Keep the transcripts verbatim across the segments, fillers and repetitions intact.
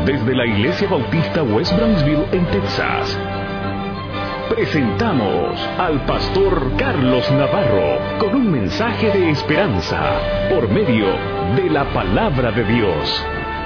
desde la Iglesia Bautista West Brownsville en Texas, presentamos al pastor Carlos Navarro con un mensaje de esperanza por medio de la palabra de Dios.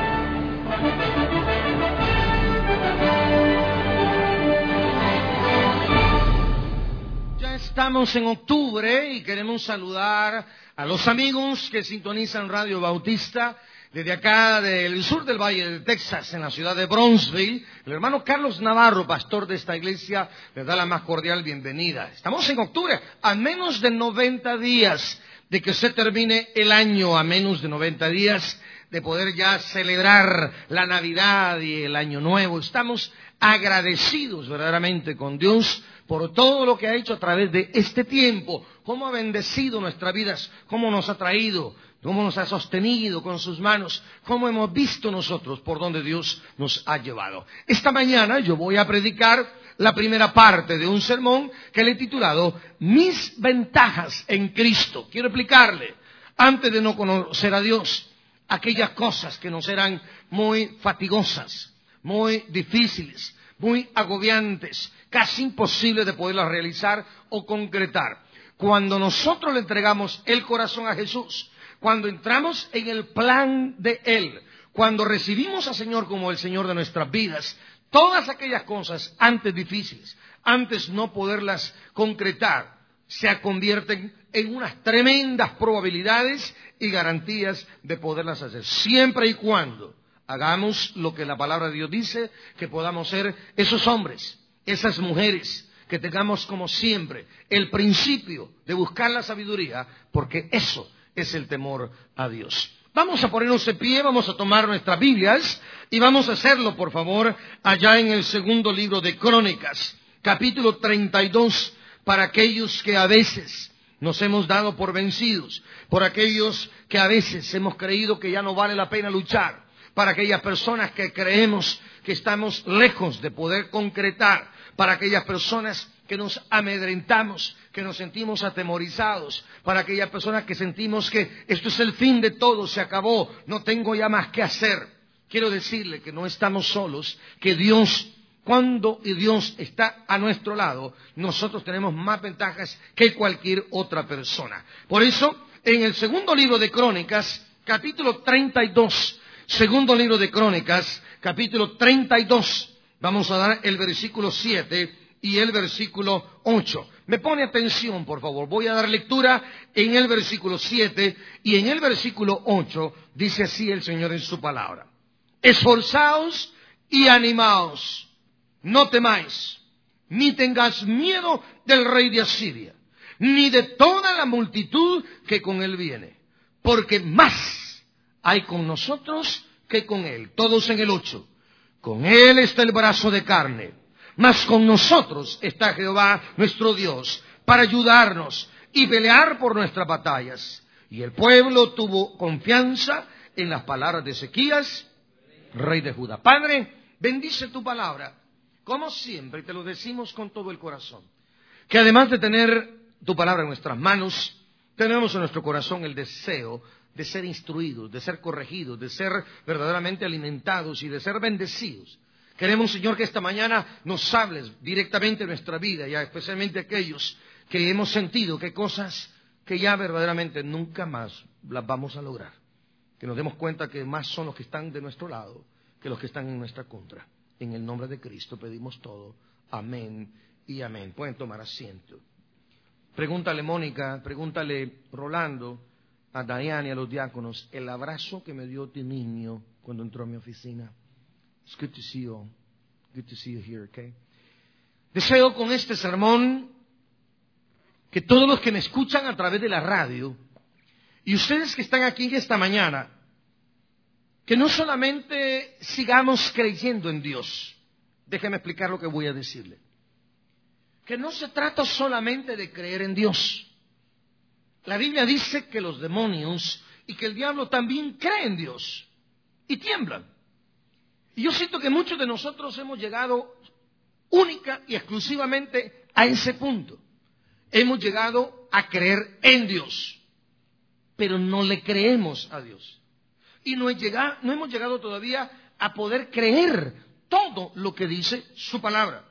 Ya estamos en octubre y queremos saludar a los amigos que sintonizan Radio Bautista desde acá del sur del Valle de Texas, en la ciudad de Brownsville. El hermano Carlos Navarro, pastor de esta iglesia, les da la más cordial bienvenida. Estamos en octubre, a menos de noventa días de que se termine el año, a menos de noventa días de poder ya celebrar la Navidad y el Año Nuevo. Estamos agradecidos verdaderamente con Dios por todo lo que ha hecho a través de este tiempo, cómo ha bendecido nuestras vidas, cómo nos ha traído, cómo nos ha sostenido con sus manos, cómo hemos visto nosotros por donde Dios nos ha llevado. Esta mañana yo voy a predicar la primera parte de un sermón que le he titulado Mis ventajas en Cristo. Quiero explicarle, antes de no conocer a Dios, aquellas cosas que nos eran muy fatigosas, muy difíciles, muy agobiantes, casi imposibles de poderlas realizar o concretar. Cuando nosotros le entregamos el corazón a Jesús, cuando entramos en el plan de Él, cuando recibimos al Señor como el Señor de nuestras vidas, todas aquellas cosas antes difíciles, antes no poderlas concretar, se convierten en unas tremendas probabilidades y garantías de poderlas hacer, siempre y cuando hagamos lo que la palabra de Dios dice, que podamos ser esos hombres, esas mujeres, que tengamos como siempre el principio de buscar la sabiduría, porque eso es el temor a Dios. Vamos a ponernos de pie, vamos a tomar nuestras Biblias y vamos a hacerlo, por favor, allá en el segundo libro de Crónicas, capítulo treinta y dos, para aquellos que a veces nos hemos dado por vencidos, por aquellos que a veces hemos creído que ya no vale la pena luchar, para aquellas personas que creemos que estamos lejos de poder concretar, para aquellas personas que nos amedrentamos, que nos sentimos atemorizados, para aquellas personas que sentimos que esto es el fin de todo, se acabó, no tengo ya más que hacer. Quiero decirle que no estamos solos, que Dios, cuando Dios está a nuestro lado, nosotros tenemos más ventajas que cualquier otra persona. Por eso, en el segundo libro de Crónicas, capítulo treinta y dos, segundo libro de Crónicas, capítulo treinta y dos, vamos a dar el versículo siete y el versículo ocho. Me pone atención, por favor. Voy a dar lectura en el versículo siete y en el versículo ocho. Dice así el Señor en su palabra: Esforzaos y animaos, no temáis, ni tengáis miedo del rey de Asiria, ni de toda la multitud que con él viene, porque más hay con nosotros que con él. Todos en el ocho. Con él está el brazo de carne, mas con nosotros está Jehová nuestro Dios para ayudarnos y pelear por nuestras batallas. Y el pueblo tuvo confianza en las palabras de Ezequías, rey de Judá. Padre, bendice tu palabra, como siempre te lo decimos con todo el corazón, que además de tener tu palabra en nuestras manos, tenemos en nuestro corazón el deseo de ser instruidos, de ser corregidos, de ser verdaderamente alimentados y de ser bendecidos. Queremos, Señor, que esta mañana nos hables directamente de nuestra vida, y especialmente aquellos que hemos sentido que cosas que ya verdaderamente nunca más las vamos a lograr. Que nos demos cuenta que más son los que están de nuestro lado que los que están en nuestra contra. En el nombre de Cristo pedimos todo. Amén y amén. Pueden tomar asiento. Pregúntale, Mónica, pregúntale, Rolando, a Diane y a los diáconos, el abrazo que me dio tu niño cuando entró a mi oficina. It's good to see you all. Good to see you here, okay? Deseo con este sermón que todos los que me escuchan a través de la radio y ustedes que están aquí esta mañana, que no solamente sigamos creyendo en Dios. Déjeme explicar lo que voy a decirle. Que no se trata solamente de creer en Dios. La Biblia dice que los demonios y que el diablo también creen en Dios y tiemblan. Y yo siento que muchos de nosotros hemos llegado única y exclusivamente a ese punto. Hemos llegado a creer en Dios, pero no le creemos a Dios. Y no, he llegado, no hemos llegado todavía a poder creer todo lo que dice su palabra.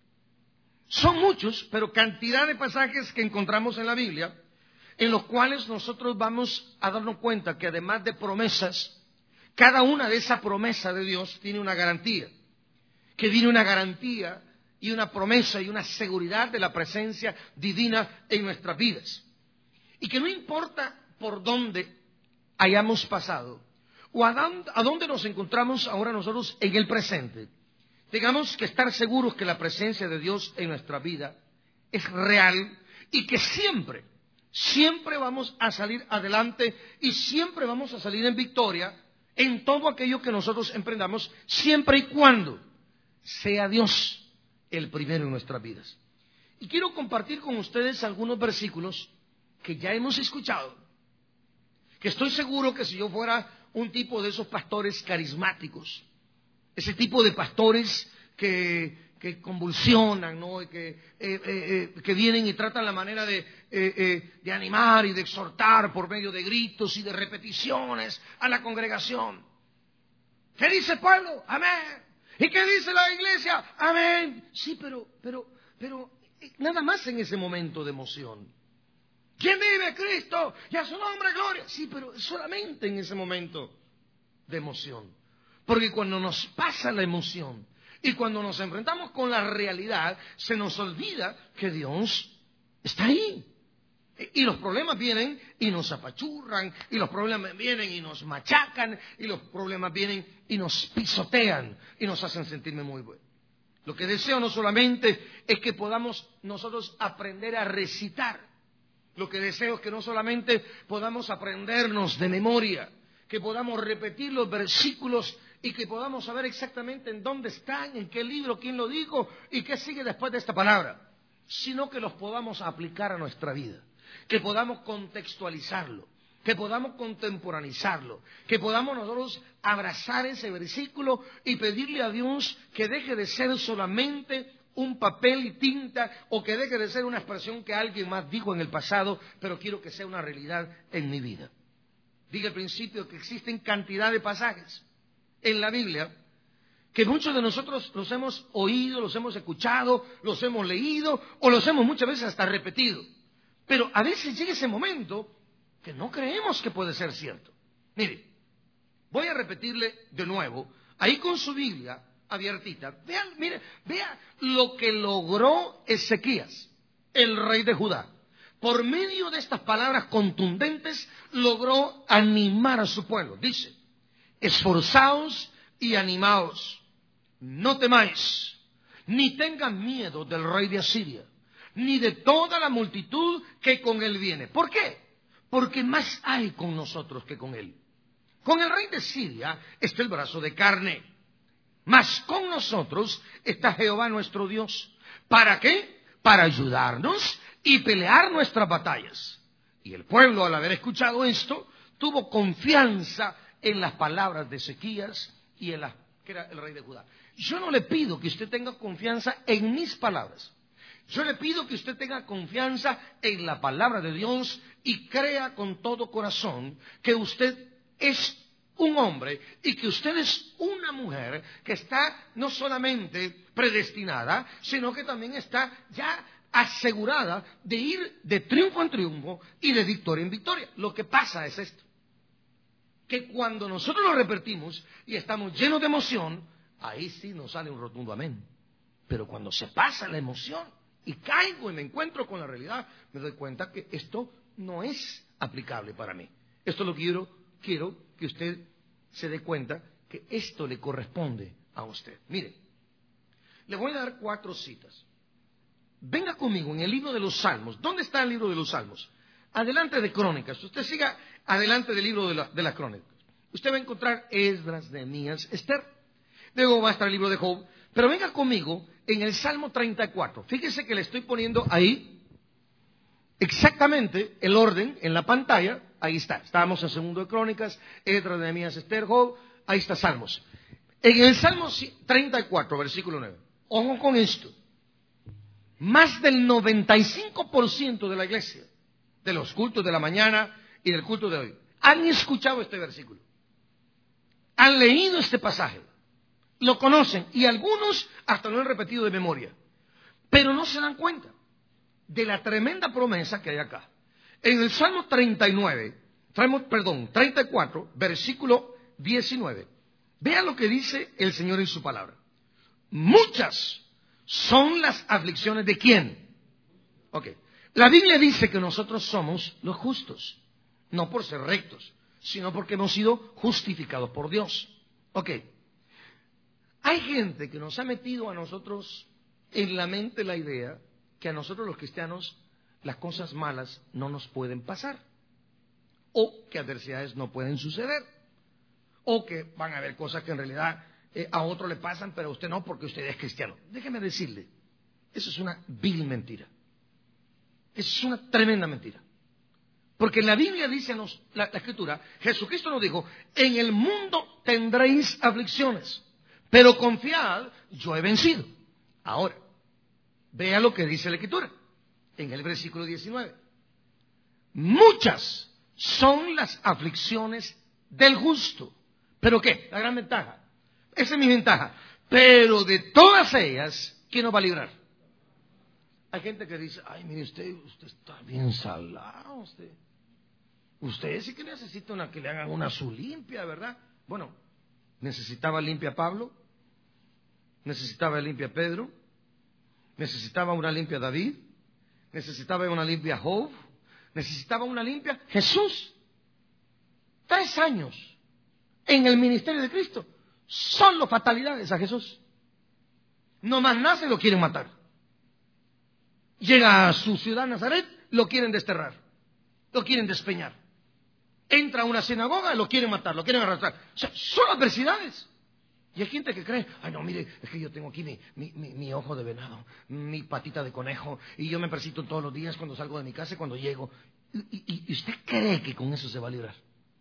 Son muchos, pero cantidad de pasajes que encontramos en la Biblia, en los cuales nosotros vamos a darnos cuenta que además de promesas, cada una de esas promesas de Dios tiene una garantía, que tiene una garantía y una promesa y una seguridad de la presencia divina en nuestras vidas. Y que no importa por dónde hayamos pasado o a dónde nos encontramos ahora nosotros en el presente, tengamos que estar seguros que la presencia de Dios en nuestra vida es real y que siempre, siempre vamos a salir adelante y siempre vamos a salir en victoria en todo aquello que nosotros emprendamos, siempre y cuando sea Dios el primero en nuestras vidas. Y quiero compartir con ustedes algunos versículos que ya hemos escuchado, que estoy seguro que si yo fuera un tipo de esos pastores carismáticos, ese tipo de pastores que, que convulsionan, ¿no? Y que, eh, eh, eh, que vienen y tratan la manera de, eh, eh, de animar y de exhortar por medio de gritos y de repeticiones a la congregación. ¿Qué dice el pueblo? Amén. ¿Y qué dice la iglesia? Amén. Sí, pero, pero, pero nada más en ese momento de emoción. ¿Quién vive? Cristo. Y a su nombre gloria. Sí, pero solamente en ese momento de emoción. Porque cuando nos pasa la emoción y cuando nos enfrentamos con la realidad, se nos olvida que Dios está ahí. Y los problemas vienen y nos apachurran, y los problemas vienen y nos machacan, y los problemas vienen y nos pisotean y nos hacen sentirme muy bueno. Lo que deseo no solamente es que podamos nosotros aprender a recitar. Lo que deseo es que no solamente podamos aprendernos de memoria, que podamos repetir los versículos y que podamos saber exactamente en dónde están, en qué libro, quién lo dijo y qué sigue después de esta palabra, sino que los podamos aplicar a nuestra vida, que podamos contextualizarlo, que podamos contemporaneizarlo, que podamos nosotros abrazar ese versículo y pedirle a Dios que deje de ser solamente un papel y tinta o que deje de ser una expresión que alguien más dijo en el pasado, pero quiero que sea una realidad en mi vida. Dije al principio que existen cantidad de pasajes en la Biblia que muchos de nosotros los hemos oído, los hemos escuchado, los hemos leído o los hemos muchas veces hasta repetido. Pero a veces llega ese momento que no creemos que puede ser cierto. Mire, voy a repetirle de nuevo, ahí con su Biblia abiertita, vean, mire, vea lo que logró Ezequías, el rey de Judá. Por medio de estas palabras contundentes, logró animar a su pueblo. Dice, esforzaos y animaos, no temáis, ni tengan miedo del rey de Asiria, ni de toda la multitud que con él viene. ¿Por qué? Porque más hay con nosotros que con él. Con el rey de Siria está el brazo de carne, mas con nosotros está Jehová nuestro Dios. ¿Para qué? Para ayudarnos y pelear nuestras batallas. Y el pueblo, al haber escuchado esto, tuvo confianza en las palabras de Ezequías y en la que era el rey de Judá. Yo no le pido que usted tenga confianza en mis palabras. Yo le pido que usted tenga confianza en la palabra de Dios y crea con todo corazón que usted es un hombre y que usted es una mujer que está no solamente predestinada, sino que también está ya asegurada de ir de triunfo en triunfo y de victoria en victoria. Lo que pasa es esto, que cuando nosotros lo repetimos y estamos llenos de emoción, ahí sí nos sale un rotundo amén. Pero cuando se pasa la emoción y caigo y me encuentro con la realidad, me doy cuenta que esto no es aplicable para mí. Esto lo quiero, quiero que usted se dé cuenta que esto le corresponde a usted. Mire, le voy a dar cuatro citas. Venga conmigo en el libro de los Salmos. ¿Dónde está el libro de los Salmos? Adelante de Crónicas. Usted siga adelante del libro de, la, de las Crónicas. Usted va a encontrar Esdras, Nehemías, Esther. Luego va a estar el libro de Job. Pero venga conmigo en el Salmo treinta y cuatro. Fíjese que le estoy poniendo ahí exactamente el orden en la pantalla. Ahí está. Estábamos en segundo de Crónicas, Esdras, Nehemías, Esther, Job. Ahí está Salmos. En el Salmo treinta y cuatro, versículo nueve. Ojo con esto. Más del noventa y cinco por ciento de la iglesia, de los cultos de la mañana y del culto de hoy, han escuchado este versículo. Han leído este pasaje. lo conocen y algunos hasta lo han repetido de memoria, pero no se dan cuenta de la tremenda promesa que hay acá. En el Salmo treinta y nueve, perdón, treinta y cuatro, versículo diecinueve, vea lo que dice el Señor en su palabra. Muchas son las aflicciones de ¿quién? Ok. La Biblia dice que nosotros somos los justos, no por ser rectos, sino porque hemos sido justificados por Dios. Ok. Hay gente que nos ha metido a nosotros en la mente la idea que a nosotros los cristianos las cosas malas no nos pueden pasar, o que adversidades no pueden suceder, o que van a haber cosas que en realidad eh, a otro le pasan, pero a usted no, porque usted es cristiano. Déjeme decirle, eso es una vil mentira. Eso es una tremenda mentira. Porque la Biblia dice, nos, la, la Escritura, Jesucristo nos dijo, en el mundo tendréis aflicciones, pero confiad, yo he vencido. Ahora, vea lo que dice la Escritura, en el versículo diecinueve. Muchas son las aflicciones del justo. ¿Pero qué? La gran ventaja. Esa es mi ventaja. Pero de todas ellas, ¿quién nos va a librar? Hay gente que dice, ay, mire usted, usted está bien salado, usted. Usted sí que necesita una, que le hagan una su limpia, ¿verdad? Bueno, necesitaba limpia Pablo, necesitaba limpia Pedro, necesitaba una limpia David, necesitaba una limpia Job, necesitaba una limpia Jesús. Tres años en el ministerio de Cristo, solo fatalidades a Jesús. No más nace, lo quieren matar. Llega a su ciudad Nazaret, lo quieren desterrar, lo quieren despeñar. Entra a una sinagoga, lo quieren matar, lo quieren arrastrar. O sea, son adversidades. Y hay gente que cree, ay no, mire, es que yo tengo aquí mi, mi, mi, mi ojo de venado, mi patita de conejo, y yo me presito todos los días cuando salgo de mi casa y cuando llego. Y, y, y usted cree que con eso se va a librar.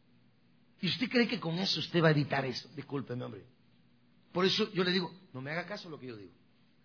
Y usted cree que con eso usted va a evitar eso. Discúlpeme, hombre. Por eso yo le digo, no me haga caso a lo que yo digo.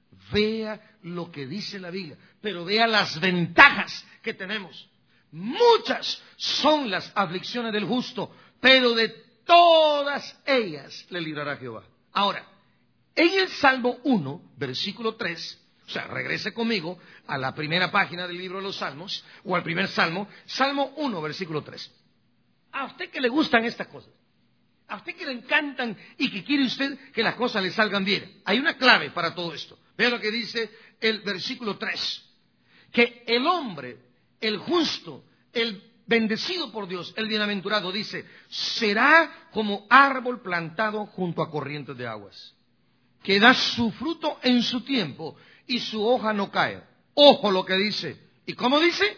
Vea lo que dice la Biblia, pero vea las ventajas que tenemos. Muchas son las aflicciones del justo, pero de todas ellas le librará Jehová. Ahora, en el Salmo uno, versículo tres, o sea, regrese conmigo a la primera página del libro de los Salmos, o al primer Salmo, Salmo uno, versículo tres. A usted que le gustan estas cosas, a usted que le encantan y que quiere usted que las cosas le salgan bien, hay una clave para todo esto. Vea lo que dice el versículo tres, que el hombre, el justo, el bendecido por Dios, el bienaventurado, dice, será como árbol plantado junto a corrientes de aguas, que da su fruto en su tiempo y su hoja no cae. Ojo lo que dice. ¿Y cómo dice?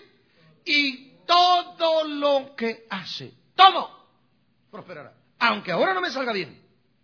Y todo lo que hace, todo, prosperará. Aunque ahora no me salga bien.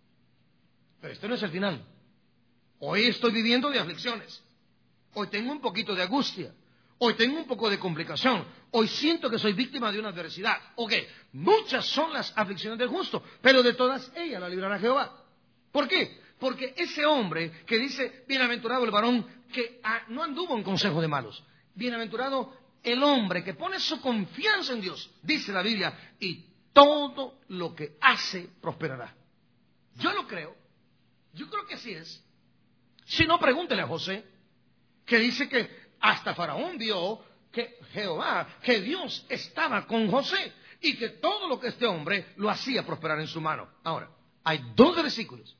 Pero este no es el final. Hoy estoy viviendo de aflicciones. Hoy tengo un poquito de angustia. Hoy tengo un poco de complicación. Hoy siento que soy víctima de una adversidad. Ok, muchas son las aflicciones del justo, pero de todas ellas la librará Jehová. ¿Por qué? Porque ese hombre que dice, bienaventurado el varón que ah, no anduvo en consejo de malos. Bienaventurado el hombre que pone su confianza en Dios, dice la Biblia, y todo lo que hace prosperará. Yo lo creo. Yo creo que así es. Si no, pregúntele a José, que dice que hasta Faraón vio que Jehová, que Dios estaba con José y que todo lo que este hombre lo hacía prosperar en su mano. Ahora, hay dos versículos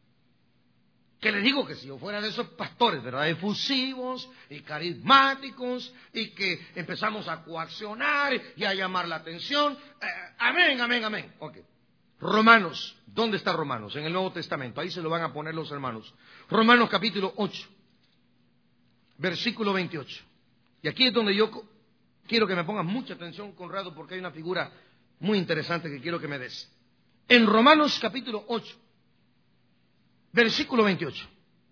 que le digo que si yo fuera de esos pastores, ¿verdad?, efusivos y carismáticos y que empezamos a coaccionar y a llamar la atención, eh, amén, amén, amén. Ok. Romanos, ¿dónde está Romanos? En el Nuevo Testamento, ahí se lo van a poner los hermanos. Romanos capítulo ocho, versículo veintiocho. Y aquí es donde yo quiero que me pongas mucha atención, Conrado, porque hay una figura muy interesante que quiero que me des. En Romanos capítulo ocho, versículo veintiocho.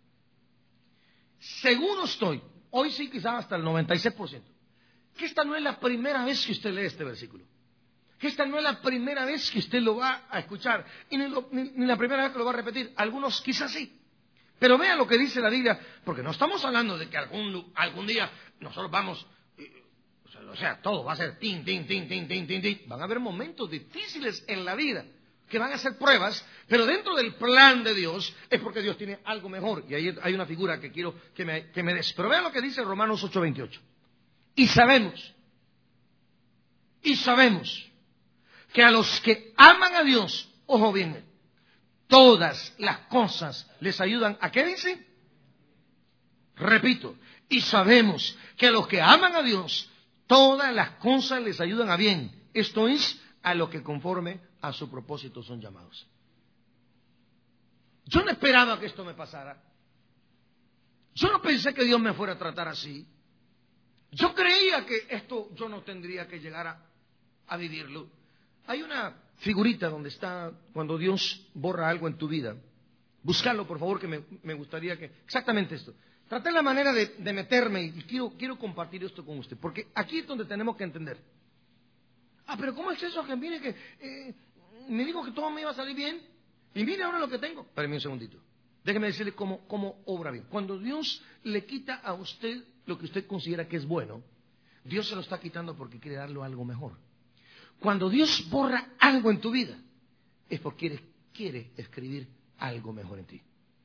Seguro estoy, hoy sí quizás hasta el noventa y seis por ciento, que esta no es la primera vez que usted lee este versículo. Que esta no es la primera vez que usted lo va a escuchar, y ni, lo, ni, ni la primera vez que lo va a repetir. Algunos quizás sí. Pero vea lo que dice la Biblia, porque no estamos hablando de que algún, algún día nosotros vamos, eh, o, sea, o sea, todo va a ser tin, tin, tin, tin, tin, tin, tin. Van a haber momentos difíciles en la vida. ¿Ok? que van a ser pruebas, pero dentro del plan de Dios es porque Dios tiene algo mejor. Y ahí hay una figura que quiero que me, que me des. Pero vean lo que dice Romanos ocho veintiocho. Y sabemos, y sabemos que a los que aman a Dios, ojo bien, todas las cosas les ayudan. ¿A qué dice? Repito, y sabemos que a los que aman a Dios, todas las cosas les ayudan a bien. Esto es, a lo que conforme a su propósito son llamados. Yo no esperaba que esto me pasara. Yo no pensé que Dios me fuera a tratar así. Yo creía que esto yo no tendría que llegar a, a vivirlo. Hay una figurita donde está cuando Dios borra algo en tu vida. Búscalo, por favor, que me, me gustaría que... Exactamente esto. Traté la manera de, de meterme y quiero, quiero compartir esto con usted. Porque aquí es donde tenemos que entender. Ah, pero ¿cómo es eso? Que mire que eh, me dijo que todo me iba a salir bien. Y mire ahora lo que tengo. Espérame un segundito. Déjeme decirle cómo, cómo obra bien. Cuando Dios le quita a usted lo que usted considera que es bueno, Dios se lo está quitando porque quiere darle algo mejor. Cuando Dios borra algo en tu vida, es porque quiere, quiere escribir algo mejor en ti.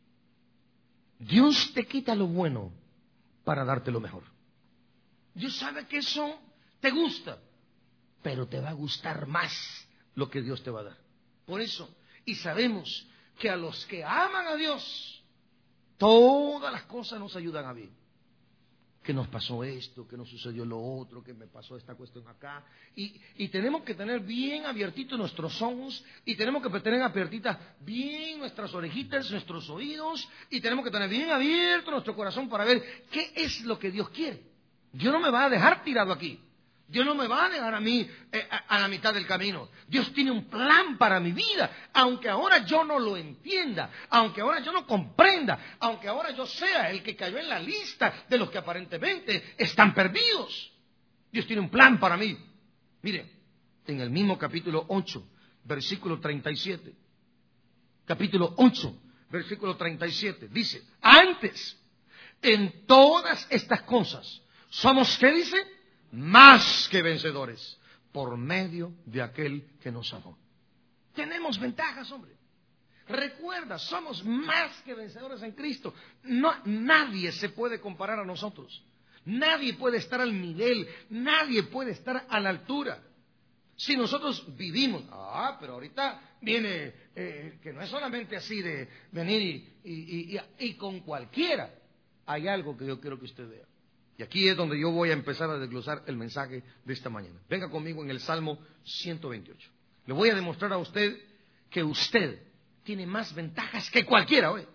Dios te quita lo bueno para darte lo mejor. Dios sabe que eso te gusta, pero te va a gustar más lo que Dios te va a dar. Por eso, y sabemos que a los que aman a Dios, todas las cosas nos ayudan a bien. Que nos pasó esto, que nos sucedió lo otro, que me pasó esta cuestión acá. Y, y tenemos que tener bien abiertitos nuestros ojos, y tenemos que tener abiertitas bien nuestras orejitas, nuestros oídos, y tenemos que tener bien abierto nuestro corazón para ver qué es lo que Dios quiere. Dios no me va a dejar tirado aquí. Dios no me va a dejar a mí eh, a, a la mitad del camino. Dios tiene un plan para mi vida, aunque ahora yo no lo entienda, aunque ahora yo no comprenda, aunque ahora yo sea el que cayó en la lista de los que aparentemente están perdidos. Dios tiene un plan para mí. Mire, en el mismo capítulo ocho, versículo treinta y siete. Capítulo ocho, versículo treinta y siete. Dice, antes, en todas estas cosas, somos, ¿qué dice? Más que vencedores, por medio de aquel que nos amó. Tenemos ventajas, hombre. Recuerda, somos más que vencedores en Cristo. No, nadie se puede comparar a nosotros. Nadie puede estar al nivel, nadie puede estar a la altura. Si nosotros vivimos, ah, pero ahorita viene, eh, que no es solamente así de venir y, y, y, y con cualquiera. Hay algo que yo quiero que usted vea. Y aquí es donde yo voy a empezar a desglosar el mensaje de esta mañana. Venga conmigo en el Salmo ciento veintiocho. Le voy a demostrar a usted que usted tiene más ventajas que cualquiera hoy.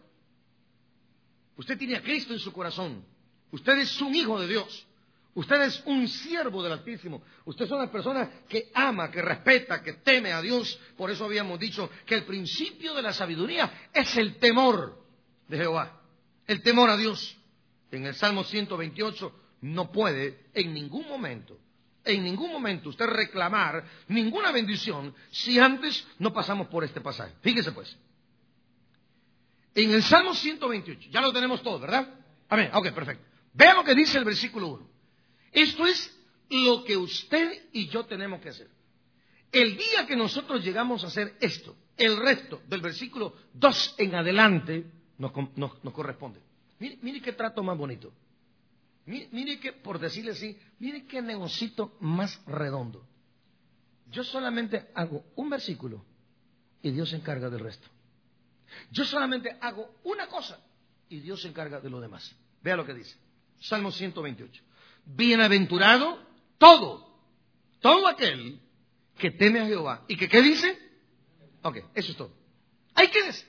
Usted tiene a Cristo en su corazón. Usted es un hijo de Dios. Usted es un siervo del Altísimo. Usted es una persona que ama, que respeta, que teme a Dios. Por eso habíamos dicho que el principio de la sabiduría es el temor de Jehová. El temor a Dios. En el Salmo ciento veintiocho no puede en ningún momento, en ningún momento usted reclamar ninguna bendición si antes no pasamos por este pasaje. Fíjese pues. En el Salmo ciento veintiocho, ya lo tenemos todo, ¿verdad? Amén, ok, perfecto. Vea lo que dice el versículo uno. Esto es lo que usted y yo tenemos que hacer. El día que nosotros llegamos a hacer esto, el resto del versículo dos en adelante nos, nos, nos corresponde. Mire, mire qué trato más bonito. Mire, mire que, por decirle así, mire qué negocito más redondo. Yo solamente hago un versículo y Dios se encarga del resto. Yo solamente hago una cosa y Dios se encarga de lo demás. Vea lo que dice. Salmo ciento veintiocho. Bienaventurado todo, todo aquel que teme a Jehová. ¿Y que qué dice? Ok, eso es todo. Ahí quédese.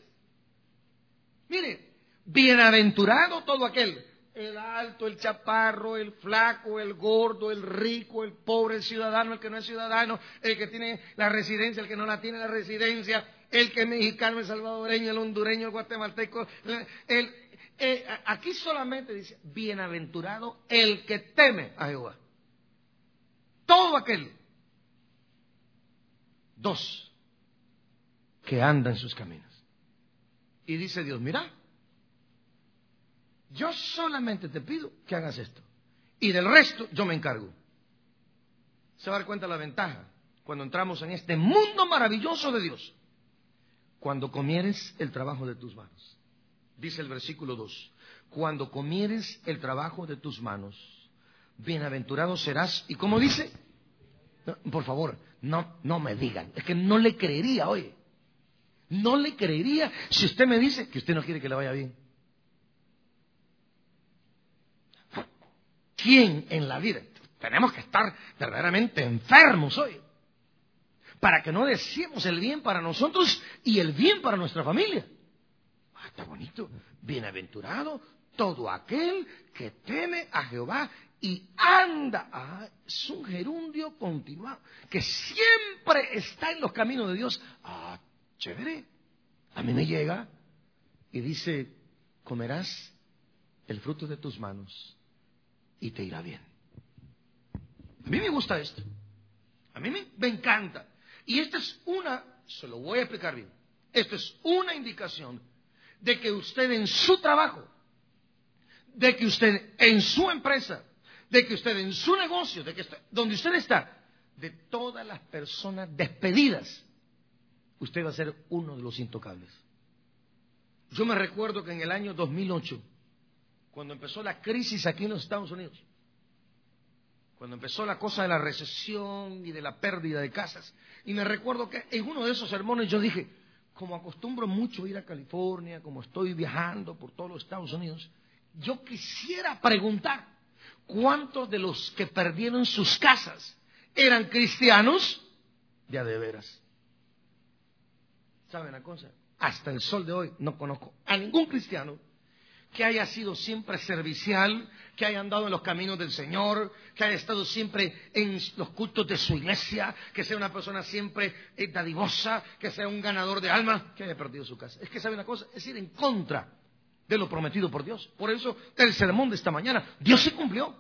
Mire. Bienaventurado todo aquel, el alto, el chaparro, el flaco, el gordo, el rico, el pobre, el ciudadano, el que no es ciudadano, el que tiene la residencia, el que no la tiene la residencia, el que es mexicano, el salvadoreño, el hondureño, el guatemalteco. El, el, el, aquí solamente dice, bienaventurado el que teme a Jehová. Todo aquel. Dos, que anda en sus caminos. Y dice Dios, mira, yo solamente te pido que hagas esto. Y del resto yo me encargo. Se va a dar cuenta la ventaja cuando entramos en este mundo maravilloso de Dios. cuando comieres el trabajo de tus manos. Dice el versículo dos, cuando comieres el trabajo de tus manos, bienaventurado serás. ¿Y cómo dice? No, por favor, no, no me digan. Es que no le creería, oye. No le creería si usted me dice que usted no quiere que le vaya bien. ¿Quién en la vida? Tenemos que estar verdaderamente enfermos hoy para que no deseemos el bien para nosotros y el bien para nuestra familia. Ah, está bonito. Bienaventurado todo aquel que teme a Jehová y anda. Ah, es un gerundio continuado que siempre está en los caminos de Dios. Ah, chévere. A mí me llega y dice, comerás el fruto de tus manos y te irá bien. A mí me gusta esto. A mí me, me encanta. Y esta es una, se lo voy a explicar bien. Esta es una indicación de que usted en su trabajo, de que usted en su empresa, de que usted en su negocio, de que usted, donde usted está, de todas las personas despedidas, usted va a ser uno de los intocables. Yo me recuerdo que en el año dos mil ocho, cuando empezó la crisis aquí en los Estados Unidos, cuando empezó la cosa de la recesión y de la pérdida de casas, y me recuerdo que en uno de esos sermones yo dije, como acostumbro mucho ir a California, como estoy viajando por todos los Estados Unidos, yo quisiera preguntar, ¿cuántos de los que perdieron sus casas eran cristianos? Ya de veras. ¿Saben una cosa? Hasta el sol de hoy no conozco a ningún cristiano que haya sido siempre servicial, que haya andado en los caminos del Señor, que haya estado siempre en los cultos de su iglesia, que sea una persona siempre dadivosa, que sea un ganador de almas, que haya perdido su casa. Es que sabe una cosa, es ir en contra de lo prometido por Dios. Por eso el sermón de esta mañana, Dios se cumplió.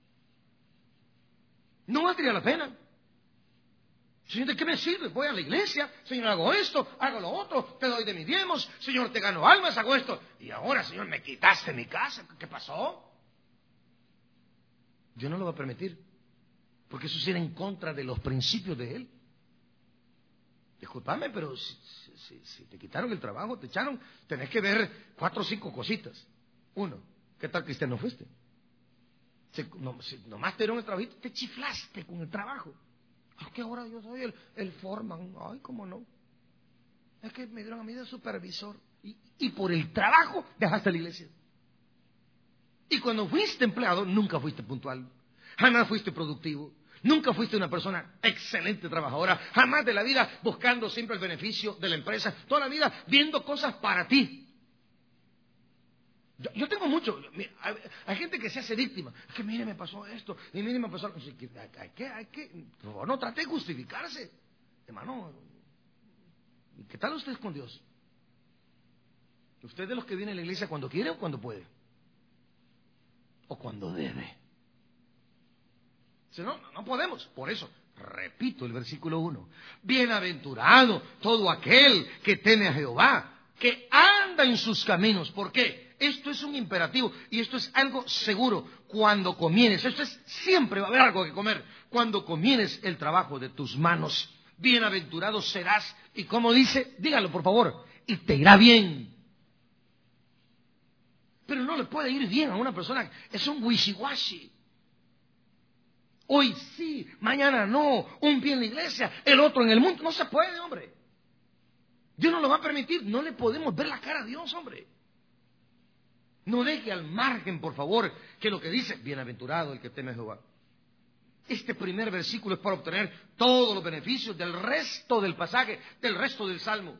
No valdría la pena. Señor, ¿de qué me sirve? Voy a la iglesia, Señor, hago esto, hago lo otro, te doy de mis diezmos, Señor, te gano almas, hago esto. Y ahora, Señor, me quitaste mi casa. ¿Qué pasó? Yo no lo voy a permitir, porque eso sería en contra de los principios de Él. Discúlpame, pero si, si, si te quitaron el trabajo, te echaron, tenés que ver cuatro o cinco cositas. Uno, ¿qué tal cristiano fuiste? Si, no, si nomás te dieron el trabajo, te chiflaste con el trabajo. Es que ahora yo soy el, el foreman. Ay, cómo no. Es que me dieron a mí de supervisor. Y, y por el trabajo dejaste la iglesia. Y cuando fuiste empleado, nunca fuiste puntual. Jamás fuiste productivo. Nunca fuiste una persona excelente trabajadora. Jamás de la vida buscando siempre el beneficio de la empresa. Toda la vida viendo cosas para ti. Yo, yo tengo mucho. Hay, hay gente que se hace víctima. Es que mire, me pasó esto. Y mire, me pasó. Hay que, hay que. Por favor, no trate de justificarse. Hermano, ¿qué tal usted con Dios? ¿Usted es de los que viene a la iglesia cuando quiere o cuando puede? ¿O cuando debe? Si no, no podemos. Por eso, repito el versículo uno. Bienaventurado todo aquel que teme a Jehová, que anda en sus caminos. ¿Por qué? Esto es un imperativo y esto es algo seguro. Cuando comienes, esto es siempre va a haber algo que comer. Cuando comienes el trabajo de tus manos, bienaventurado serás. Y como dice, dígalo por favor, y te irá bien. Pero no le puede ir bien a una persona, es un wishy-washy. Hoy sí, mañana no, un pie en la iglesia, el otro en el mundo. No se puede, hombre. Dios no lo va a permitir, no le podemos ver la cara a Dios, hombre. No deje al margen, por favor, que lo que dice, bienaventurado el que teme a Jehová. Este primer versículo es para obtener todos los beneficios del resto del pasaje, del resto del Salmo.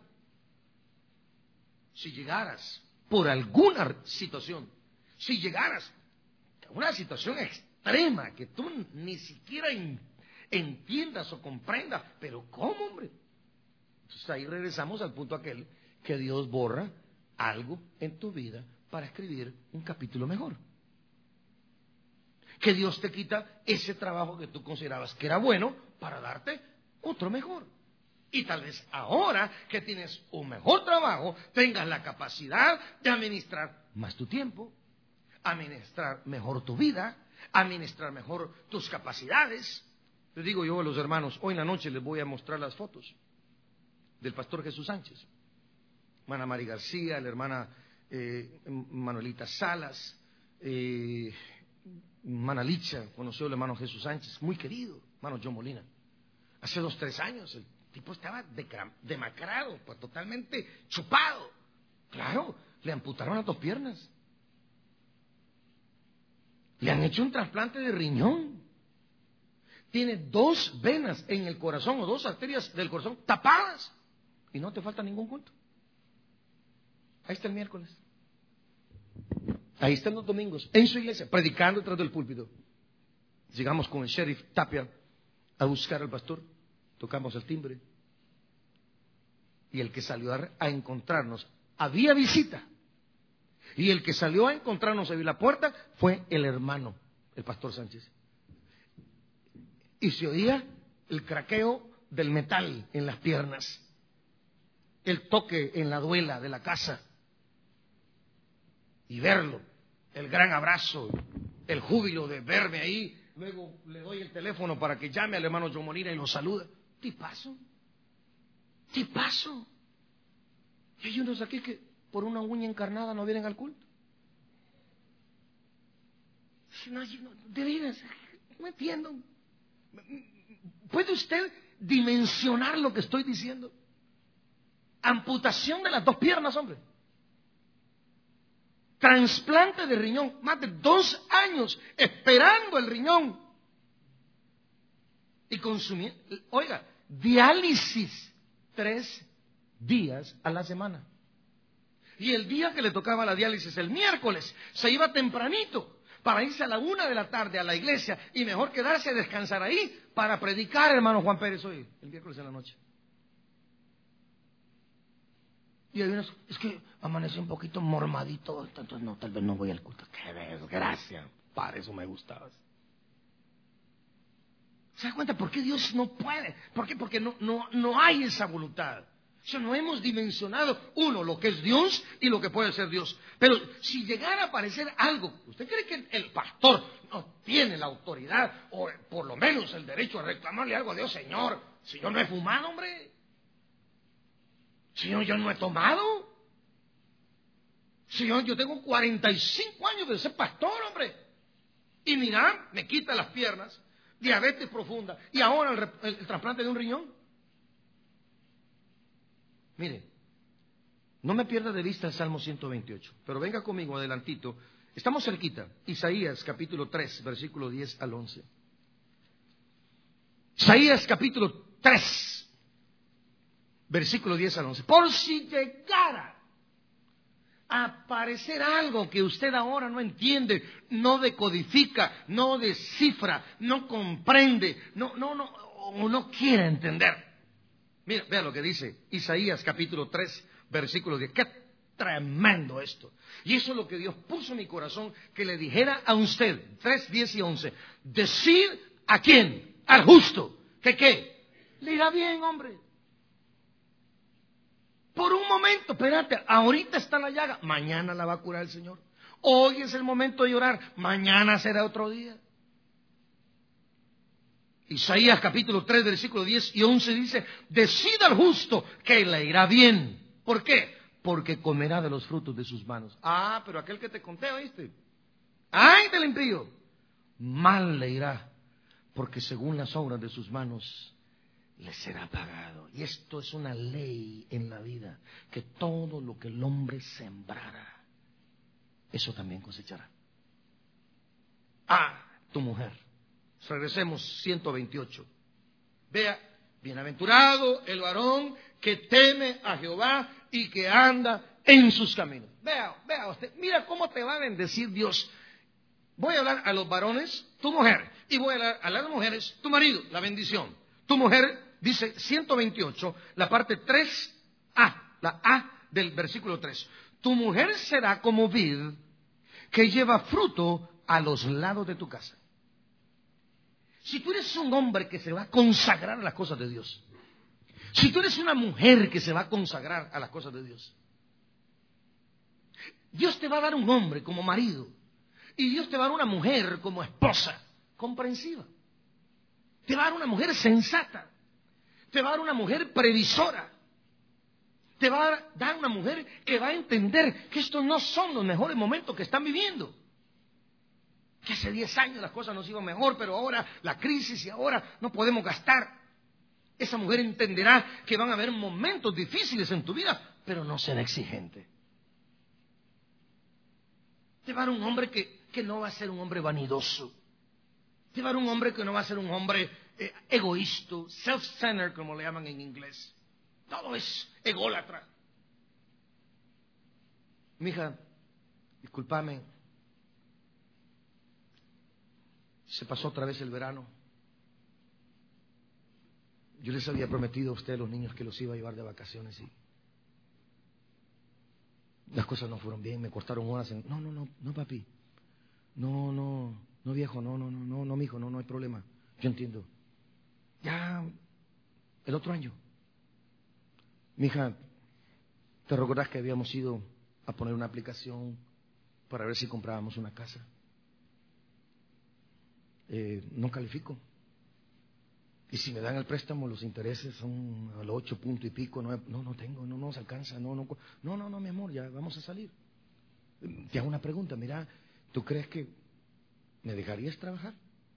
Si llegaras por alguna situación, si llegaras a una situación extrema que tú ni siquiera entiendas o comprendas, pero ¿cómo, hombre? Entonces ahí regresamos al punto aquel que Dios borra algo en tu vida para escribir un capítulo mejor. Que Dios te quita ese trabajo que tú considerabas que era bueno para darte otro mejor. Y tal vez ahora que tienes un mejor trabajo, tengas la capacidad de administrar más tu tiempo, administrar mejor tu vida, administrar mejor tus capacidades. Les digo yo a los hermanos, hoy en la noche les voy a mostrar las fotos del pastor Jesús Sánchez. hermana Mari García, la hermana eh, Manuelita Salas, eh, hermana Licha, conoció al hermano Jesús Sánchez, muy querido, hermano John Molina. Hace dos, tres años el tipo estaba demacrado, pues, totalmente chupado. Claro, le amputaron las dos piernas. Le han hecho un trasplante de riñón. Tiene dos venas en el corazón o dos arterias del corazón tapadas. Y no te falta ningún culto. Ahí está el miércoles. Ahí están los domingos, en su iglesia, predicando detrás del púlpito. Llegamos con el sheriff Tapia a buscar al pastor. Tocamos el timbre. Y el que salió a encontrarnos, había visita. Y el que salió a encontrarnos en la puerta fue el hermano, el pastor Sánchez. Y se oía el craqueo del metal en las piernas, el toque en la duela de la casa, y verlo, el gran abrazo, el júbilo de verme ahí. Luego le doy el teléfono para que llame al hermano John Molina y lo saluda. Tipazo, tipazo. Y hay unos aquí que por una uña encarnada no vienen al culto. No, no, de veras, no entiendo. ¿Puede usted dimensionar lo que estoy diciendo? Amputación de las dos piernas, hombre. Trasplante de riñón, más de dos años esperando el riñón. Y consumiendo, oiga, diálisis tres días a la semana. Y el día que le tocaba la diálisis, el miércoles, se iba tempranito para irse a la una de la tarde a la iglesia y mejor quedarse a descansar ahí para predicar, hermano Juan Pérez, hoy, el miércoles en la noche. Y hay unos, es que amaneció un poquito mormadito, entonces no, tal vez no voy al culto. Qué desgracia, para eso me gustabas. ¿Se da cuenta por qué Dios no puede? ¿Por qué? Porque no, no, no hay esa voluntad. O sea, no hemos dimensionado, uno, lo que es Dios y lo que puede ser Dios. Pero si llegara a aparecer algo, ¿usted cree que el pastor no tiene la autoridad o por lo menos el derecho a reclamarle algo a Dios? Señor, si yo no he fumado, hombre. Señor, yo no he tomado. Señor, yo tengo cuarenta y cinco años de ser pastor, hombre. Y mira, me quita las piernas, diabetes profunda y ahora el, el, el trasplante de un riñón. Mire, no me pierda de vista el Salmo ciento veintiocho, pero venga conmigo adelantito. Estamos cerquita. Isaías capítulo tres, versículo diez al once. Isaías capítulo tres, versículo diez al once. Por si llegara a aparecer algo que usted ahora no entiende, no decodifica, no descifra, no comprende, no, no, no, o no quiere entender. Mira, vea lo que dice Isaías capítulo tres, versículo diez. Qué tremendo esto. Y eso es lo que Dios puso en mi corazón, que le dijera a usted, tres, diez y once. Decir a quién, al justo, que qué, le irá bien, hombre. Por un momento, espérate, ahorita está la llaga, mañana la va a curar el Señor. Hoy es el momento de llorar, mañana será otro día. Isaías capítulo tres, versículo diez y once dice, decida al justo que le irá bien. ¿Por qué? Porque comerá de los frutos de sus manos. Ah, pero aquel que te conté, ¿oíste? ¡Ay del impío! Mal le irá, porque según las obras de sus manos le será pagado. Y esto es una ley en la vida, que todo lo que el hombre sembrara, eso también cosechará. Ah, tu mujer. Regresemos ciento veintiocho. Vea, bienaventurado el varón que teme a Jehová y que anda en sus caminos. Vea, vea usted, mira cómo te va a bendecir Dios. Voy a hablar a los varones, tu mujer, y voy a hablar a las mujeres, tu marido, la bendición. Tu mujer, dice ciento veintiocho, la parte tres A, la A del versículo tres. Tu mujer será como vid que lleva fruto a los lados de tu casa. Si tú eres un hombre que se va a consagrar a las cosas de Dios, si tú eres una mujer que se va a consagrar a las cosas de Dios, Dios te va a dar un hombre como marido y Dios te va a dar una mujer como esposa comprensiva. Te va a dar una mujer sensata, te va a dar una mujer previsora, Te va a dar una mujer que va a entender que estos no son los mejores momentos que están viviendo. Que hace diez años las cosas nos iban mejor, pero ahora la crisis y ahora no podemos gastar. Esa mujer entenderá que van a haber momentos difíciles en tu vida, pero no será exigente. Te va a dar un hombre que, que no va a ser un hombre vanidoso. Te va a dar un hombre que no va a ser un hombre eh, egoísta, self-centered, como le llaman en inglés. Todo es ególatra. Mija, discúlpame. Se pasó otra vez el verano. Yo les había prometido a ustedes, los niños, que los iba a llevar de vacaciones y las cosas no fueron bien. Me cortaron horas en... No, no, no, no, papi. No, no, no, viejo, no, no, no, no, no, mijo, no, no hay problema. Yo entiendo. Ya, el otro año. Mija, ¿te recuerdas que habíamos ido a poner una aplicación para ver si comprábamos una casa? Eh, no califico. Y si me dan el préstamo, los intereses son al ocho punto y pico. No, no, no tengo, no nos alcanza. No, no, no, no, no, mi amor, ya vamos a salir. Te hago una pregunta, mira, ¿tú crees que me dejarías trabajar?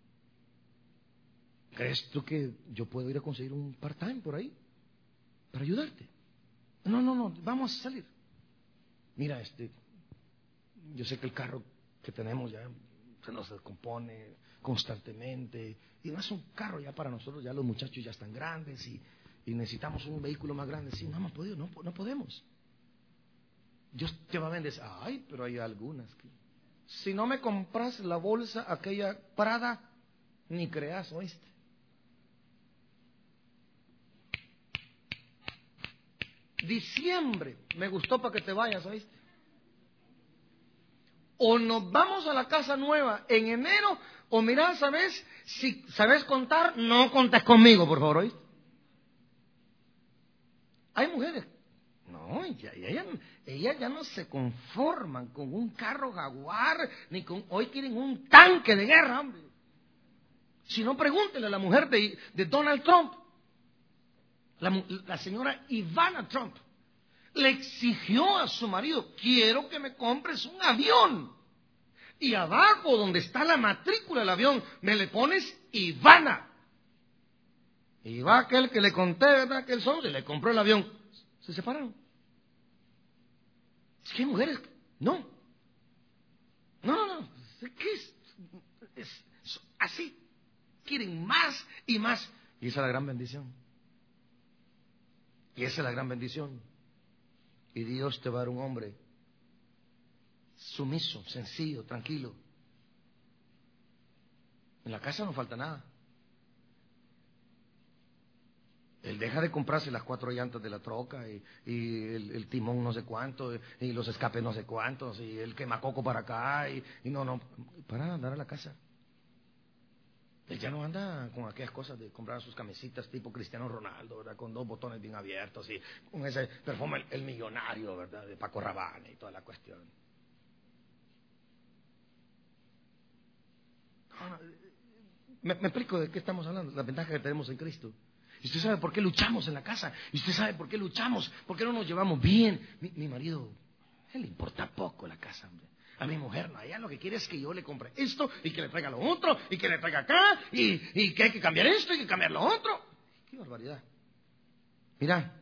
¿Crees tú que yo puedo ir a conseguir un part-time por ahí para ayudarte? No, no, no, vamos a salir. Mira, este, yo sé que el carro que tenemos ya se nos descompone constantemente y no es un carro ya para nosotros, ya los muchachos ya están grandes y, y necesitamos un vehículo más grande. Sí, no hemos podido, no, no podemos. Dios te va a bendecir. Ay, pero hay algunas que... Si no me compras la bolsa aquella Prada, ni creas, ¿oíste? Diciembre, me gustó para que te vayas, ¿oíste? O nos vamos a la casa nueva en enero, o mira, ¿sabes? Si sabes contar, no contes conmigo, por favor, ¿oíste? Hay mujeres, no, ellas ella, ella ya no se conforman con un carro Jaguar, ni con, hoy quieren un tanque de guerra, hombre. Si no, pregúntele a la mujer de, de Donald Trump. La, la señora Ivana Trump le exigió a su marido: quiero que me compres un avión. Y abajo, donde está la matrícula del avión, me le pones Ivana. Y va aquel que le conté, ¿verdad? Aquel son, se le compró el avión. Se separaron. Es que hay mujeres, no. No, no, no. ¿Qué es? Es, es así. Quieren más y más. Y esa es la gran bendición. Y esa es la gran bendición. Y Dios te va a dar un hombre sumiso, sencillo, tranquilo. En la casa no falta nada. Él deja de comprarse las cuatro llantas de la troca y, y el, el timón no sé cuánto y los escapes no sé cuántos y el quemacoco para acá y, y no, no, para andar a la casa. Él ya no anda con aquellas cosas de comprar sus camisitas tipo Cristiano Ronaldo, ¿verdad? Con dos botones bien abiertos y con ese perfume el, el millonario, ¿verdad? De Paco Rabanne y toda la cuestión. Ah, me, me explico de qué estamos hablando, la ventaja que tenemos en Cristo. Y usted sabe por qué luchamos en la casa. Y usted sabe por qué luchamos, por qué no nos llevamos bien. Mi, mi marido, a él le importa poco la casa, hombre. A mi mujer no, ella lo que quiere es que yo le compre esto y que le traiga lo otro y que le traiga acá y, y que hay que cambiar esto y que cambiar lo otro. ¡Qué barbaridad! Mira,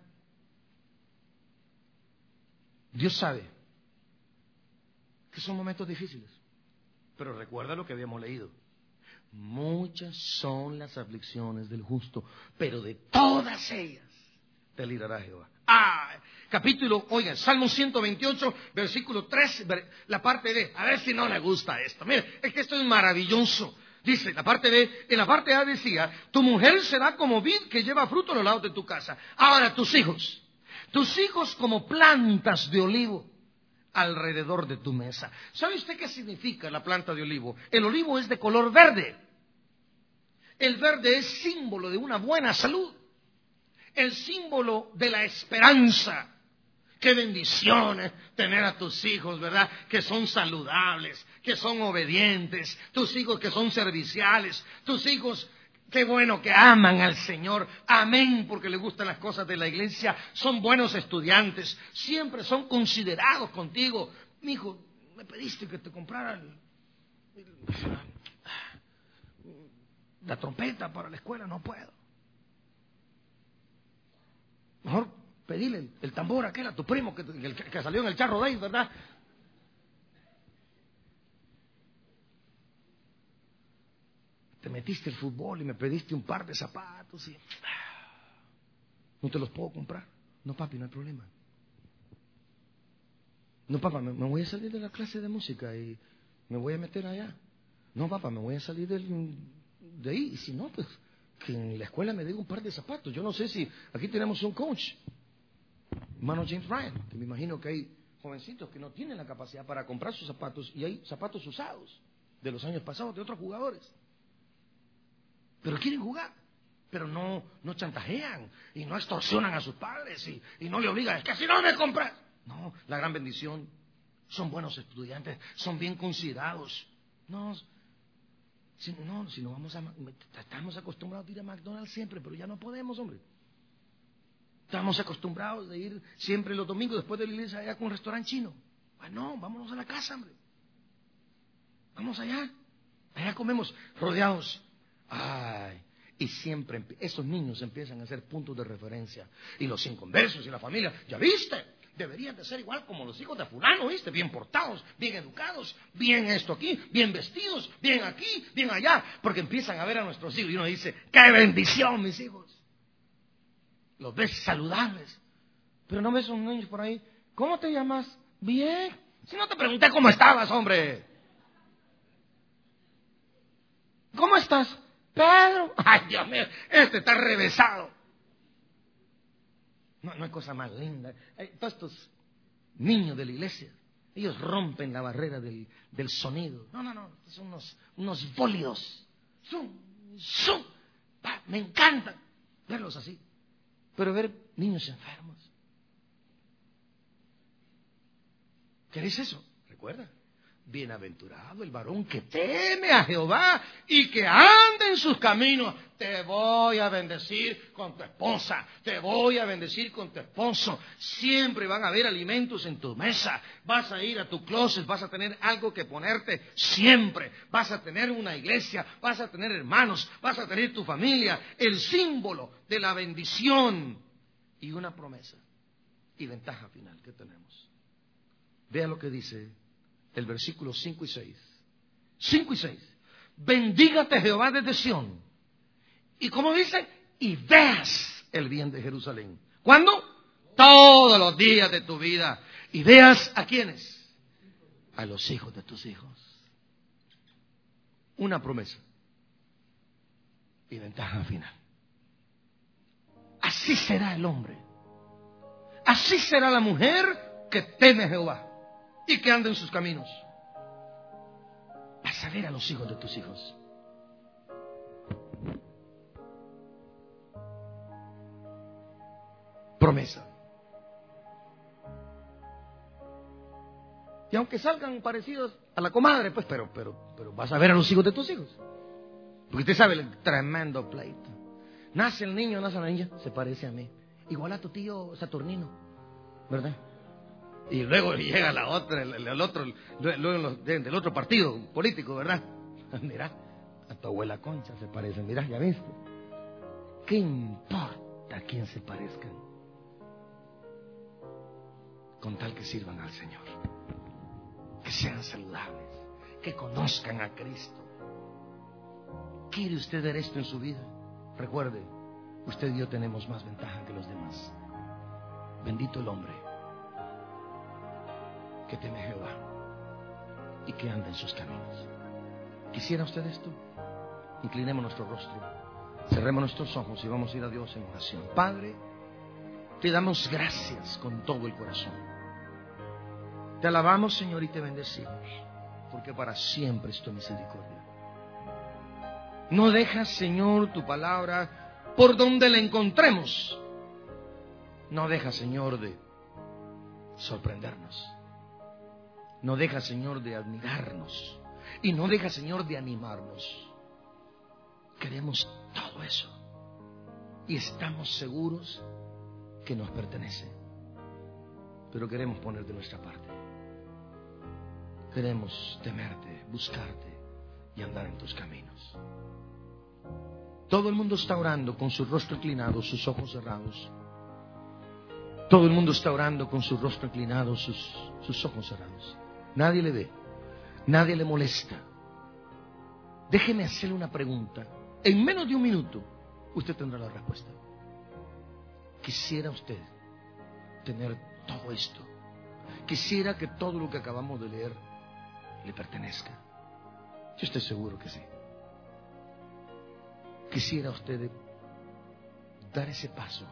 Dios sabe que son momentos difíciles, pero recuerda lo que habíamos leído. Muchas son las aflicciones del justo, pero de todas ellas te librará Jehová. Ah, capítulo, oigan, Salmo ciento veintiocho, versículo tres, la parte B. A ver si no le gusta esto. Mire, es que esto es maravilloso. Dice, la parte B, en la parte A decía: tu mujer será como vid que lleva fruto a los lados de tu casa. Ahora, tus hijos, tus hijos como plantas de olivo alrededor de tu mesa. ¿Sabe usted qué significa la planta de olivo? El olivo es de color verde. El verde es símbolo de una buena salud. El símbolo de la esperanza. Qué bendiciones tener a tus hijos, ¿verdad? Que son saludables, que son obedientes, tus hijos que son serviciales, tus hijos Qué bueno que aman al Señor. Amén, porque les gustan las cosas de la iglesia. Son buenos estudiantes. Siempre son considerados contigo. Mi hijo, me pediste que te comprara el, el, la trompeta para la escuela. No puedo. Mejor pedile el, el tambor aquel a tu primo que, el, que salió en el charro de ahí, ¿verdad? Te metiste el fútbol y me pediste un par de zapatos y no te los puedo comprar. No, papi, no hay problema. No, papá, me, me voy a salir de la clase de música y me voy a meter allá. No, papá, me voy a salir del, de ahí. Y si no, pues que en la escuela me dé un par de zapatos. Yo no sé si aquí tenemos un coach, hermano James Ryan, que me imagino que hay jovencitos que no tienen la capacidad para comprar sus zapatos y hay zapatos usados de los años pasados de otros jugadores. Pero quieren jugar, pero no, no chantajean y no extorsionan a sus padres y, y no le obligan, es que si no me compras. No, la gran bendición, son buenos estudiantes, son bien considerados. No, si no, si no vamos a, estamos acostumbrados a ir a McDonald's siempre, pero ya no podemos, hombre. Estamos acostumbrados de ir siempre los domingos después de la iglesia allá con un restaurante chino. Ah, no, vámonos a la casa, hombre. Vamos allá, allá comemos rodeados. Ay, y siempre esos niños empiezan a ser puntos de referencia. Y los inconversos y la familia, ¿ya viste? Deberían de ser igual como los hijos de fulano, ¿viste? Bien portados, bien educados, bien esto aquí, bien vestidos, bien aquí, bien allá. Porque empiezan a ver a nuestros hijos y uno dice, ¡qué bendición, mis hijos! Los ves saludables. Pero no ves a un niño por ahí, ¿cómo te llamas? Bien. Si no te pregunté cómo estabas, hombre. ¿Cómo estás? Pedro, ay Dios mío, este está revesado. No, no hay cosa más linda. Eh, todos estos niños de la iglesia, ellos rompen la barrera del, del sonido. No, no, no, son unos, unos bólidos. Zum, zum. Ah, me encanta verlos así. Pero ver niños enfermos. ¿Qué es eso? Recuerda. Bienaventurado el varón que teme a Jehová y que anda en sus caminos. Te voy a bendecir con tu esposa, te voy a bendecir con tu esposo. Siempre van a haber alimentos en tu mesa. Vas a ir a tu closet, vas a tener algo que ponerte siempre. Vas a tener una iglesia, vas a tener hermanos, vas a tener tu familia. El símbolo de la bendición y una promesa y ventaja final que tenemos. Vea lo que dice el versículo cinco y seis. cinco y seis. Bendígate Jehová desde Sión. Y como dice, y veas el bien de Jerusalén. ¿Cuándo? Todos los días de tu vida. Y veas a quiénes. A los hijos de tus hijos. Una promesa. Y ventaja final. Así será el hombre. Así será la mujer que teme a Jehová y que anda en sus caminos. Vas a ver a los hijos de tus hijos. Promesa. Y aunque salgan parecidos a la comadre, pues, pero, pero, pero vas a ver a los hijos de tus hijos. Porque usted sabe el tremendo pleito. Nace el niño, nace la niña, se parece a mí. Igual a tu tío Saturnino, ¿verdad? Y luego llega la otra, el, el otro, luego del otro partido político, ¿verdad? Mira, a tu abuela Concha se parece, mira, ya viste. ¿Qué importa a quién se parezcan? Con tal que sirvan al Señor, que sean saludables, que conozcan a Cristo. ¿Quiere usted ver esto en su vida? Recuerde, usted y yo tenemos más ventaja que los demás. Bendito el hombre que teme a Jehová y que anda en sus caminos. ¿Quisiera usted esto? Inclinemos nuestro rostro, cerremos nuestros ojos y vamos a ir a Dios en oración. Padre, te damos gracias con todo el corazón. Te alabamos, Señor, y te bendecimos, porque para siempre es tu misericordia. No dejas, Señor, tu palabra por donde la encontremos. No dejas, Señor, de sorprendernos. No dejas, Señor, de admirarnos. Y no dejas, Señor, de animarnos. queremos todo eso. Y estamos seguros que nos pertenece. Pero queremos poner de nuestra parte. Queremos temerte, buscarte y andar en tus caminos. Todo el mundo está orando con su rostro inclinado, sus ojos cerrados. Todo el mundo está orando con su rostro inclinado, sus, sus ojos cerrados. Nadie le ve, nadie le molesta. Déjeme hacerle una pregunta. En menos de un minuto, usted tendrá la respuesta. Quisiera usted tener todo esto. Quisiera que todo lo que acabamos de leer le pertenezca. Yo estoy seguro que sí. Quisiera usted dar ese paso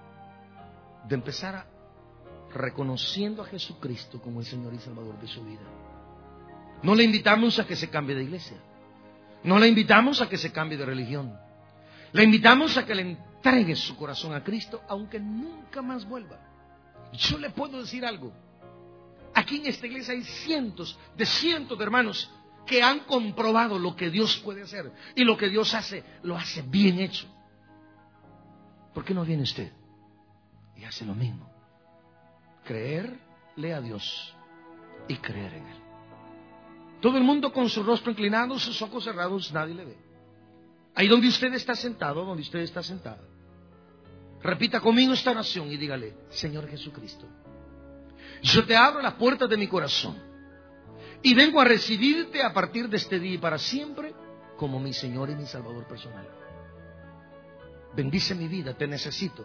de empezar a, reconociendo a Jesucristo como el Señor y Salvador de su vida. No le invitamos a que se cambie de iglesia. No le invitamos a que se cambie de religión. Le invitamos a que le entregue su corazón a Cristo, aunque nunca más vuelva. Yo le puedo decir algo. Aquí en esta iglesia hay cientos de cientos de hermanos que han comprobado lo que Dios puede hacer. Y lo que Dios hace, lo hace bien hecho. ¿Por qué no viene usted y hace lo mismo? Creerle a Dios y creer en Él. Todo el mundo con su rostro inclinado, sus ojos cerrados, nadie le ve. Ahí donde usted está sentado, donde usted está sentada, repita conmigo esta oración y dígale: Señor Jesucristo, yo te abro las puertas de mi corazón y vengo a recibirte a partir de este día y para siempre como mi Señor y mi Salvador personal. Bendice mi vida, te necesito.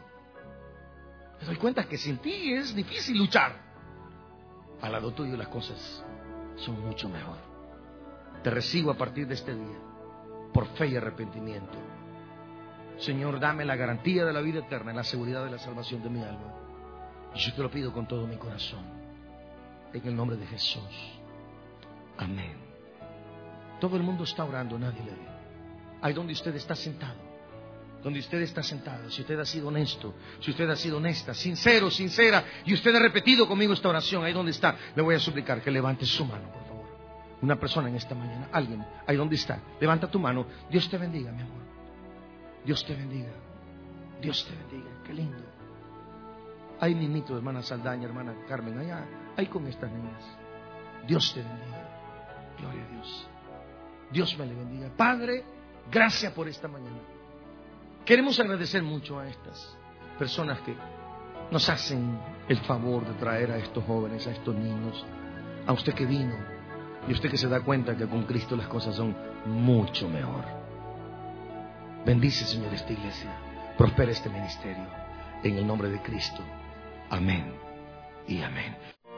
Me doy cuenta que sin ti es difícil luchar. Al lado tuyo las cosas son mucho mejor. Te recibo a partir de este día por fe y arrepentimiento. Señor, dame la garantía de la vida eterna y la seguridad de la salvación de mi alma. Y yo te lo pido con todo mi corazón, en el nombre de Jesús. Amén. Todo el mundo está orando, nadie le ve. Ahí donde usted está sentado, donde usted está sentado, si usted ha sido honesto, si usted ha sido honesta, sincero, sincera, y usted ha repetido conmigo esta oración, ahí donde está, le voy a suplicar que levante su mano, por favor. Una persona en esta mañana, alguien, ahí donde está, levanta tu mano. Dios te bendiga, mi amor. Dios te bendiga. Dios te bendiga. Qué lindo. Ahí mismito, hermana Saldaña, hermana Carmen, allá, ahí con estas niñas. Dios te bendiga. Gloria a Dios. Dios me le bendiga. Padre, gracias por esta mañana. Queremos agradecer mucho a estas personas que nos hacen el favor de traer a estos jóvenes, a estos niños, a usted que vino y usted que se da cuenta que con Cristo las cosas son mucho mejor. Bendice, Señor, esta iglesia. Prospera este ministerio. En el nombre de Cristo. Amén y amén.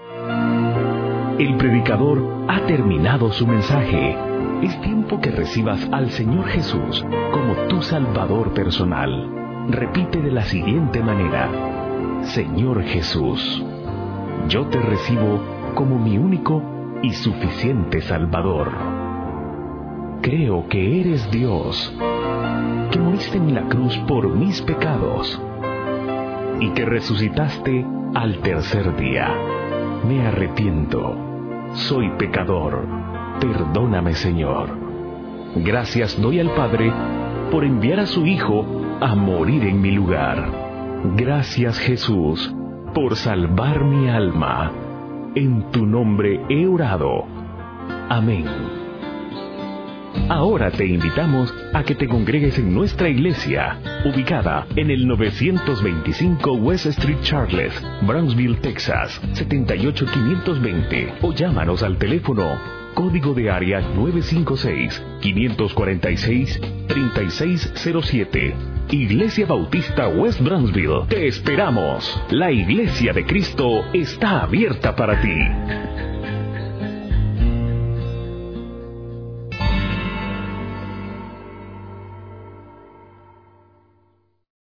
El predicador ha terminado su mensaje. Es tiempo que recibas al Señor Jesús como tu Salvador personal. Repite de la siguiente manera: Señor Jesús, yo te recibo como mi único y suficiente Salvador. Creo que eres Dios, que moriste en la cruz por mis pecados y que resucitaste al tercer día. Me arrepiento. Soy pecador. Perdóname, Señor. Gracias doy al Padre por enviar a su Hijo a morir en mi lugar. Gracias, Jesús, por salvar mi alma. En tu nombre he orado. Amén. Ahora te invitamos a que te congregues en nuestra iglesia, ubicada en el novecientos veinticinco West Street Charles, Brownsville, Texas, setenta y ocho quinientos veinte, o llámanos al teléfono código de área nueve cinco seis, cinco cuatro seis, tres seis cero siete. Iglesia Bautista West Brownsville. Te esperamos. La Iglesia de Cristo está abierta para ti.